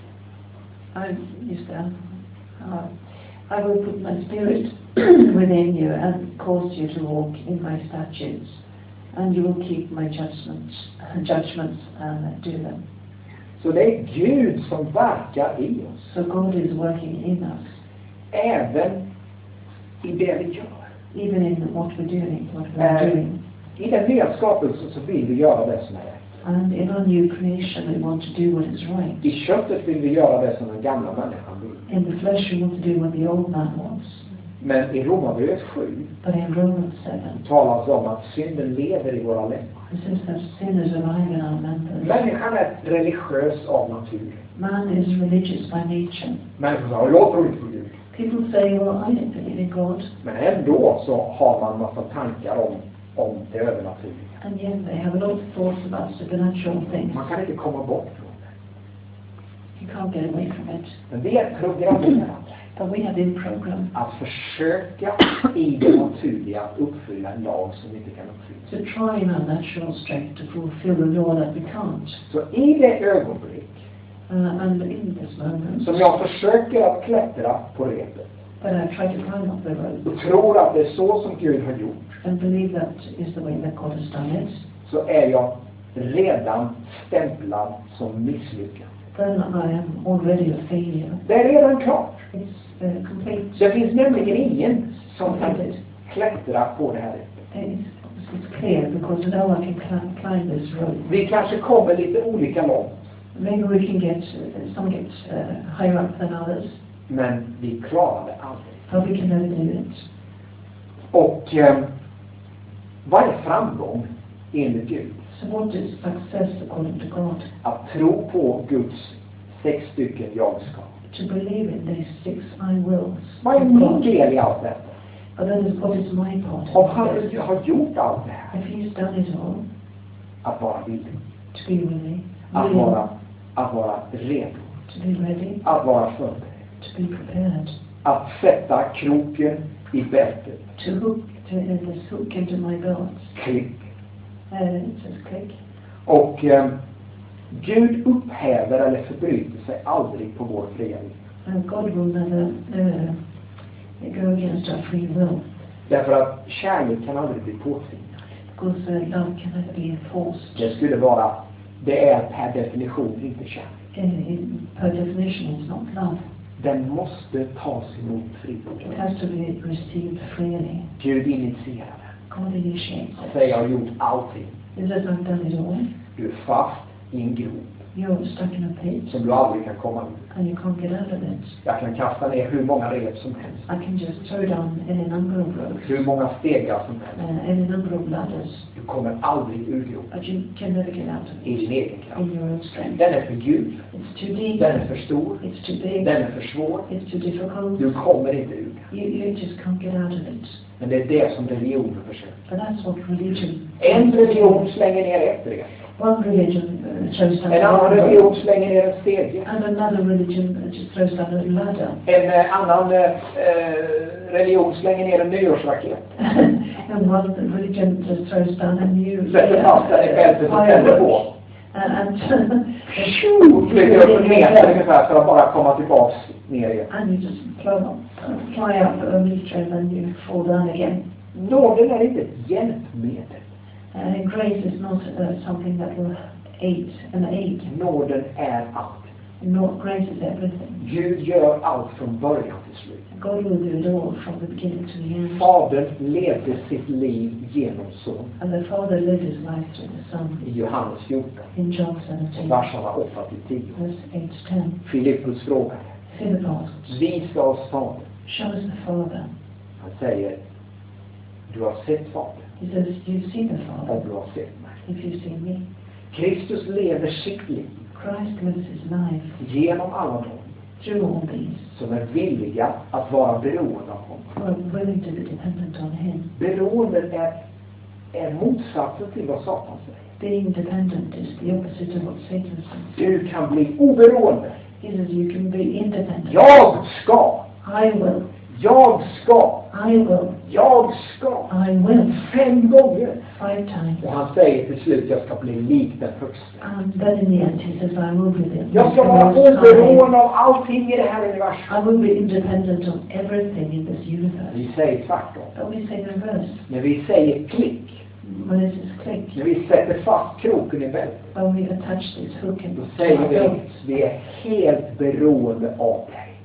I will put my spirit within you and cause you to walk in my statutes, and you will keep my judgments and do them. Så det är Gud som verkar i oss. So God is working in us. Även i det vi gör. Even in what we're doing, what we're doing. I den nya skapelsen så vill vi göra det som är rätt. And in our new creation we want to do what is right. I köttet vill vi göra det som den gamla människan vill. In the flesh we want to do what the old man wants. Men i Romarbrevet 7 But in Romans 7 talas om att synden lever i våra lemmar. it says that sin is alive in our members. Människan är religiös av natur. Man is religious by nature. Människor säger, jag tror inte på Gud. People say, well, I don't believe in God. Men ändå så har man massa tankar om det övernaturliga. And yet they have a lot of thoughts about supernatural things. Man kan inte komma bort från det. You can't get away from it. Men vi är programmerade But we have been programmed att försöka i det naturliga uppfylla en lag som vi inte kan uppfylla. to try in our natural strength to fulfill the law that we can't. Så i det ögonblick And in this moment, som jag försöker att klättra på repet that I try to climb up the rope och tror att det är så som Gud har gjort, and believe that is the way that God has done it, så är jag redan stämplad som misslyckad. then I am already a failure. Det är redan klart. It's complete. Det finns nämligen ingen som kan klättra på det här repet. It's clear because no one can climb this rope. Vi kanske kommer lite olika långt, Maybe we can get, some get higher up than others, men vi klarar det aldrig. but we can never do it. Och vad är framgång enligt Gud? So what is success according to God? Att tro på Guds 6 stycken jag ska. To believe in these 6 I wills. Vad är min del i allt detta? But that is what is my part. Om han har gjort allt det här, If he's done it all, att vara villig, to be willing, att vara redo, to be ready, att vara förberedd, to be prepared, att sätta kroken i bältet, to hook this hook into my belt. klick. It says click. Och Gud upphäver eller förbryter sig aldrig på vår fria vilja. God will never go against our free will. Därför att kärlek kan aldrig bli påtvingad. Because love can never be enforced. Det skulle vara, det är per definition inte kärlek. Per definition it's not love. Den måste tas emot frivilligt. It has to be received freely. Gud initierar den. God initiates Han it. säger, jag har gjort allting. It says I've done it all. Du är fast i en grop You're stuck in a pit som du aldrig kan komma ur. and you can't get out of it. Jag kan kasta ner hur många rep som helst. I can just throw down any number of ropes, Hur många stegar som helst. any number of ladders, Du kommer aldrig ur gropen but you can never get out of i it din egen kraft. in your own strength. Den är för Gud. It's too deep. Den är för stor. It's too big. Den är för svår. It's too difficult. Du kommer inte ur den. You just can't get out of it. Men det är det som religionen försöker. But that's what religion. En religion slänger ner ett rep. One religion throws down En annan a rope, religion slänger ner en stege. and another religion just throws down a ladder. En annan religion slänger ner en nyårsraket. And one religion just throws down a new Sätter fast den i bältet och tänder på. and Flyger upp en meter ungefär för att bara komma tillbaks ner igen. and you just fly up a meter and then you fall down again. Nåden är inte ett hjälpmedel. Grace is not something that will aid. Nåden är allt. Grace is everything. Gud gör allt från början till slut. God will do it all from the beginning to the end. Fadern levde sitt liv genom son. And the Father lived his life through the Son. I Johannes 14, In John 17, verserna 8-10. verse 8 to 10. Filippus frågade, Philip asked, visa oss Fadern. show us the Father. Han säger, du har sett Fadern He says, you've seen the Father om du har sett mig. if you've seen me. Kristus lever sitt liv Christ lives his life genom alla dem through all these som är villiga att vara beroende av honom. who are willing to be dependent on him. Beroendet är motsatsen till vad Satan säger. Being dependent is the opposite of what Satan says. Du kan bli oberoende. He says you can be independent. Jag ska. I will. Jag ska. I will. Jag ska. I will. 5 gånger. 5 times. Och han säger till slut, jag ska bli lik den högste. And then in the end he says, I will be the Jag ska vara oberoende av allting i det här universum. I will be independent of everything in this universe. Vi säger tvärtom. But we say the reverse. När vi säger klick, When it says click, när vi sätter fast kroken i bältet, when we attach this hook and då säger vi, vi är helt beroende av dig.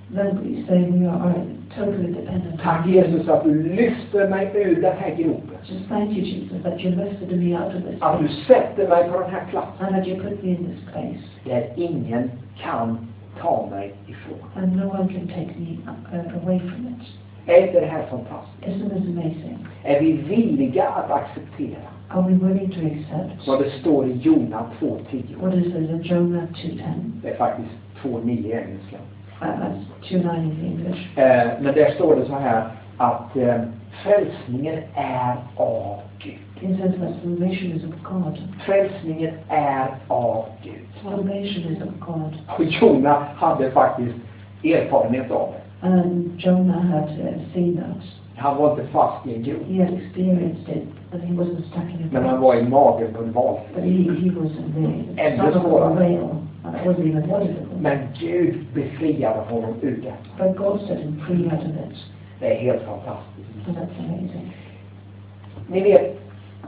then we say we are totally dependent. Tack Jesus att du lyfter mig ur den här gropen. Just thank you, Jesus, that you lifted me out of this Att du sätter mig på den här platsen. and that you put me in this place. Där ingen kan ta mig ifrån. And no one can take me away from it. Är inte det här fantastiskt? Isn't this amazing? Är vi villiga att acceptera Are we willing to accept vad det står i Jona 2:10? what is it in Jonah 2:10? Det är faktiskt 2:9 i engelska. That's 2:9 in English. Men där står det så här att frälsningen är av Gud. It says that salvation is of God. Frälsningen är av Gud. Salvation is of God. Och Jona hade faktiskt erfarenhet av det. And Jonah had seen that. Han var inte fast i en grop. He had experienced it, but he wasn't stuck in it. Men han var i magen på en But valfisk. he was in the Ännu stomach of a svårare. whale. And it wasn't even more difficult. Men Gud befriade honom ur det. But God set him free out of it. Det är helt fantastiskt. And that's amazing. Ni vet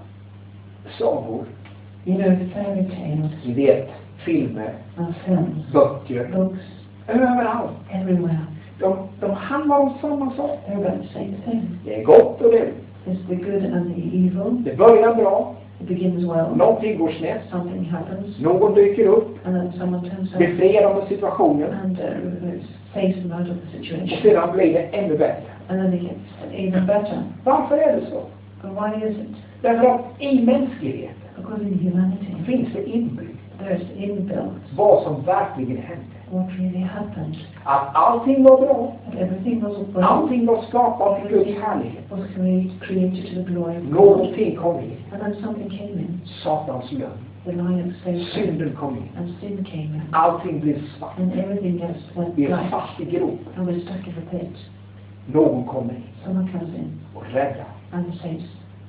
sagor. You know, fairy tales Ni vet filmer, and films, böcker. books, Överallt. everywhere. De handlar om samma sak. They're about the same thing. Det är gott och det är ont. It's the good and the evil. Det börjar bra. It begins well. Någonting går snett. Something happens. Någon dyker upp. And then someone turns up Befriar dem ur situationen. and saves them out of the Och situation. sedan blir det ännu bättre. And then it gets even better. Varför är det så? But why is it? Därför att i mänskligheten Because in humanity, finns det inbyggt there's inbuilt vad som verkligen hände. what really happened. Att allting var bra. That everything was well. Allting var skapat för Guds härlighet. Was created to the glory of God. Någonting kom in. And then something came in. Satans lögn. The lie of Satan. Synden kom in. And sin came in. Allting blev svart. And everything else went Vi är black. fast i grop. And we're stuck in the pit. Någon kommer in Someone comes in och räddar. and saves.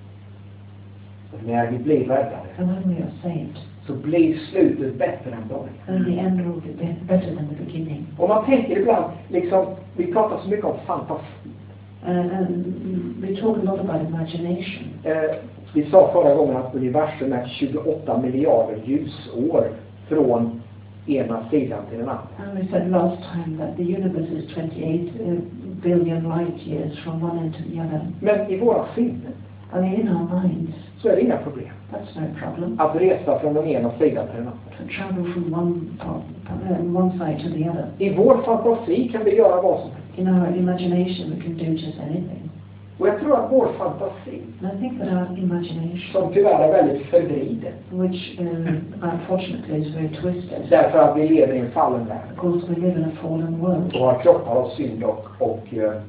Och när vi blir räddade And when we are saved, så blir slutet bättre än början. then the end will be better than the beginning. Och man tänker ibland, liksom, vi pratar så mycket om fantasi. And we talk a lot about imagination. Vi sa förra gången att universum är 28 miljarder ljusår från ena sidan till den andra. And we said last time that the universe is 28 billion light years from one end to the other. Men i våra sinnen And in our minds, så är det inga problem that's no problem. att resa från den ena sidan till den andra. To travel from one side to the other. I vår fantasi kan vi göra vad som helst. In our imagination, we can do just anything. Och jag tror att vår fantasi, And I think that our imagination, som tyvärr är väldigt förvriden, which unfortunately is very twisted, därför att vi lever i en fallen värld because we live in a fallen world, och har kroppar av synd och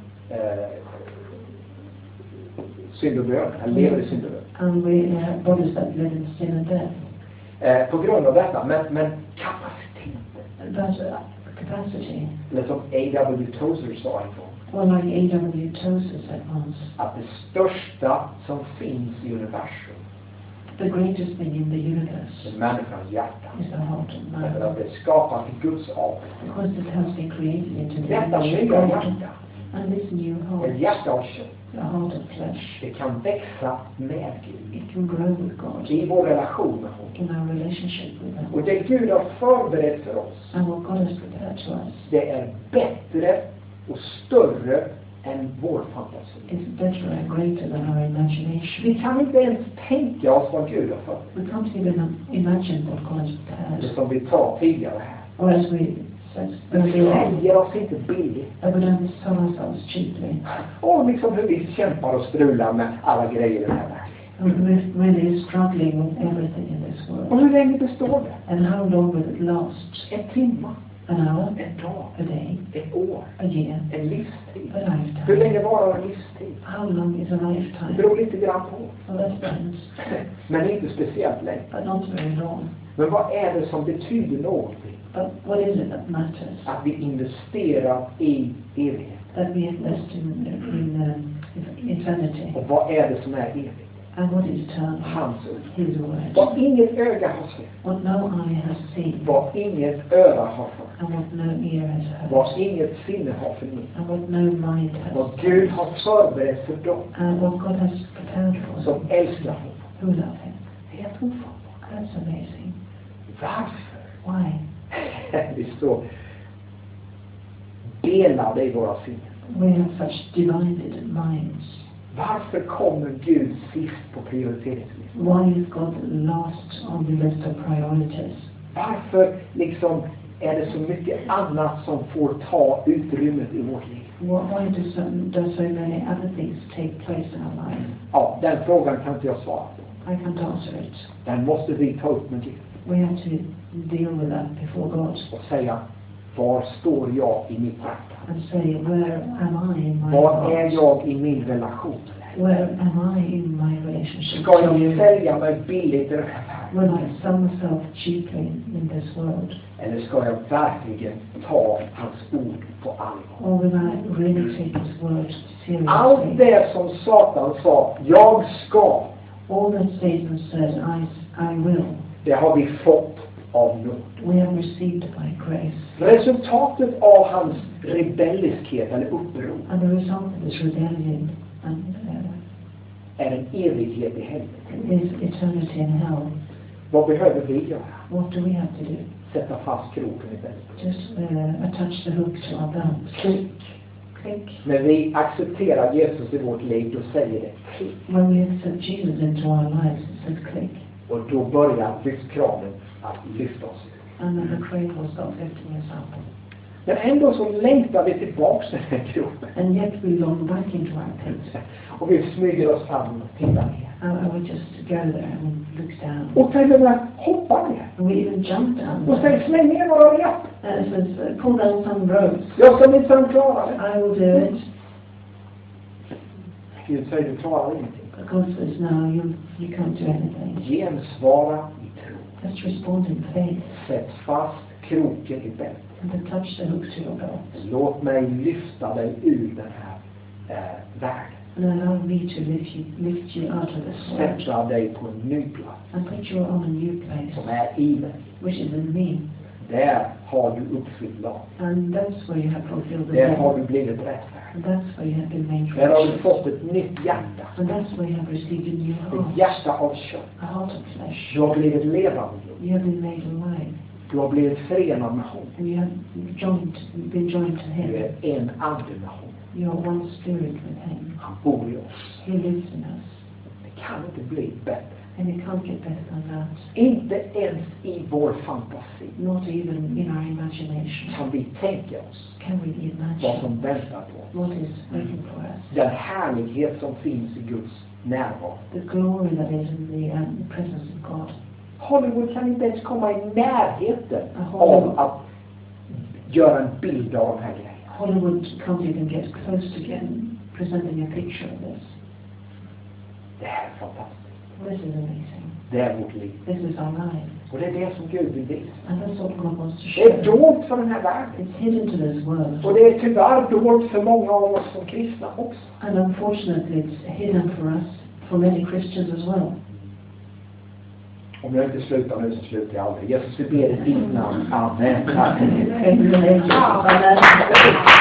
synd och död, eller lever i synd och död. and we have bodies that live in sin and death. På grund av detta, men kapaciteten, That capacity, eller som A.W. Tozer sa en gång, well, like A.W. Tozer said once, att det största som finns i universum the greatest thing in the universe är människans hjärta. is the heart of Därför man, att det är skapat i Guds avbild. because it has been created into the Detta image of nya God. hjärta, And this new heart, ett hjärta av kött, the heart of flesh, det kan växa med Gud it can grow with God i vår relation med honom. in our relationship with Him. Och det Gud har förberett för oss, And what God has prepared to us det är bättre och större än vår fantasi. is better and greater than our imagination. Vi kan inte ens tänka oss vad Gud har förberett. We can't even imagine what God has Det prepared. som vi sa tidigare här. Or as we said Vi earlier, säljer oss inte billigt. that we don't sell ourselves cheaply. Och liksom hur vi kämpar och strular med alla grejer i den här världen. And we're really struggling with everything in this Och world. hur länge består det? And how long will it last? En timme, An hour? en dag, A day? ett år, A year? en livstid. A lifetime? Hur länge varar en livstid? How long is a Det lifetime? beror lite grann på. Well, that depends, Men inte speciellt länge. but not very long. Men vad är det som betyder någonting? But what is it that matters? Att vi investerar i evighet. That we invest in eternity. Och vad är det som är evigt? And what is eternal? Hans ord. His word. Vad inget öga har sett. What no eye has seen, Vad inget öra har hört. and what no ear has heard, Vad inget sinne har förnimat. and what no mind has, Vad Gud har förberett för dem and what God has prepared for som them älskar honom. who love Him. Det är helt ofattbart. That's amazing. Varför? Why? Det står delade i våra sinnen. We have such divided minds. Varför kommer Gud sist på prioriteringslistan? Why is God last on the list of priorities? Varför liksom är det så mycket annat som får ta utrymmet i vårt liv? Why does so many other things take place in our life? Ja, den frågan kan inte jag svara på. I can't answer it. Den måste vi ta upp med Gud. We have to deal with that before God. Och säga, var står jag i mitt hjärta? And say, where am I in my Var är heart? jag i min relation? Where am I in my relationship Ska to jag you? sälja mig billigt i den här världen? Will I sell myself cheaply in this world? Eller ska jag verkligen ta hans ord på allvar? Or will I really take his word Allt seriously? det som Satan sa, jag ska, All that Satan said, I will, det har vi fått av nåd. we have received by grace. Resultatet av hans rebelliskhet eller uppror And the result of this rebellion and, är en evighet i helvetet. is eternity in hell. Vad behöver vi göra? What do we have to do? Sätta fast kroken i bältet. Just attach the hook to our belt. Klick. Click. När vi accepterar Jesus i vårt liv, då säger det klick. When we accept Jesus into our lives, it says click. Och då börjar lyftkranen att lyfta oss. And then the crane will start lifting us up. Men ändå så längtar vi tillbaks till den här kroppen. And yet we long back into our pit. Och vi smyger oss fram och tittar ner. And we just go there and look down. Och till och med hoppar ner. And we even jump down. Och säger, släng ner några rep. And it says, pull down some ropes. Jag ska minsann klara det. I will do it. Gud säger, du klarar ingenting. God says, no, you can't do anything. Gensvara i tro. Just respond in faith. Sätt fast kroken i bältet. And attach the hook to your belt. Låt mig lyfta dig ur den här världen. And allow me to lift you out of this world. Sätta dig på en ny plats And put you on a new place, som är i mig. which is in me. Där har du uppfyllt lag. And that's where you have fulfilled the Där har law. du blivit rättfärdig. And that's where you have been made Där har du righteous. fått ett nytt hjärta. And that's where you have received a new Ett heart. hjärta av kött. A heart of flesh. Du har blivit levande. You have been made alive. Du har blivit förenad med honom. And you have been joined to Du him. är en ande med honom. You are one spirit with him. Han bor i oss. He lives in us. Det kan inte bli bättre. And it can't get better than that. Inte ens i vår fantasi Not even in our imagination. kan vi tänka oss Can we vad imagine som väntar på oss. what is waiting for us? Den härlighet som finns i Guds närvaro. The glory that is in the presence of God. Hollywood kan inte ens komma i närheten av att göra en bild av de här grejerna. Hollywood can't even get close to presenting a picture of this. Det här är fantastiskt. This is amazing. Det är vårt liv. This is our life. Och det är det som Gud vill visa. And that's what God wants to Det är show. dolt för den här världen. It's hidden to this world. Och det är tyvärr dolt för många av oss som kristna också. And unfortunately, it's hidden for us, for many Christians as well. Om jag inte slutar nu så slutar jag aldrig. Jesus, vi ber i ditt namn. Amen. Amen.